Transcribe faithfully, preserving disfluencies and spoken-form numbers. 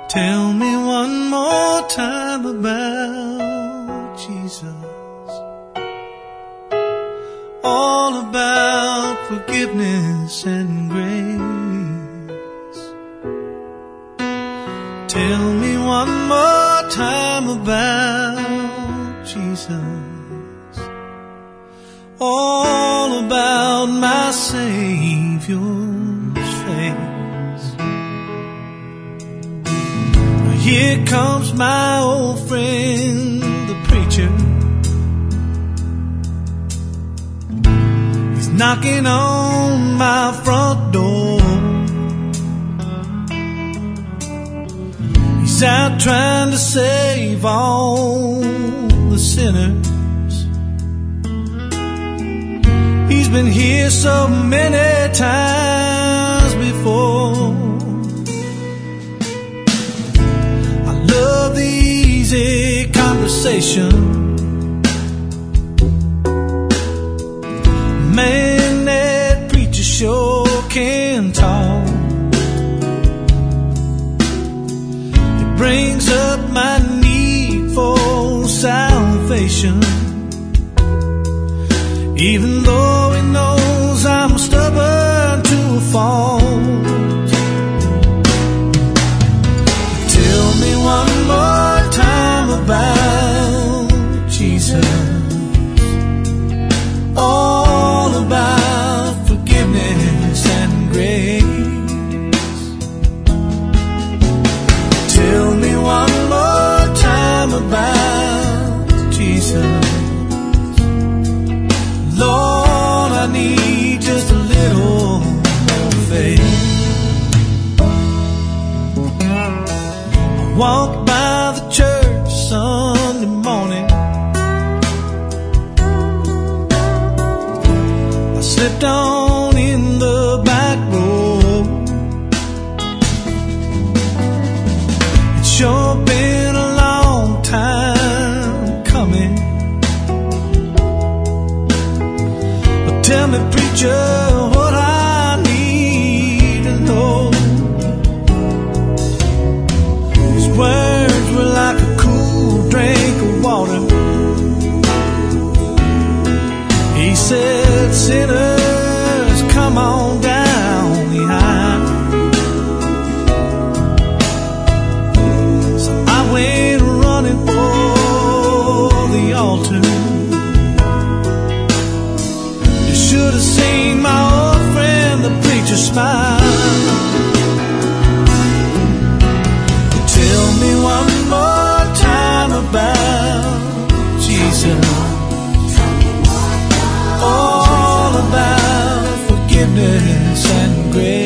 Tell me one more time about Jesus. All about forgiveness and grace. Tell me one more time about Jesus. All about my Savior's face. Here comes my old friend, the preacher. He's knocking on my front door. He's out trying to save all the sinners. He's been here so many times before. Love the easy conversation. Man, that preacher sure can talk. It brings up my need for salvation, even though he knows I'm stubborn to a fault. One more time about Jesus. All about forgiveness and grace. Tell me one more time about Jesus. Lord, I need just a little more faith. Walked by the church Sunday morning. I slipped on in the back row. It's sure been a long time coming. But tell me, preacher, what I need to know. Words were like a cool drink of water. He said, sinners, come on down behind. So I went running for the altar. You should have seen my old friend, the preacher, smile. Tell me one more time about Jesus. All about forgiveness and grace.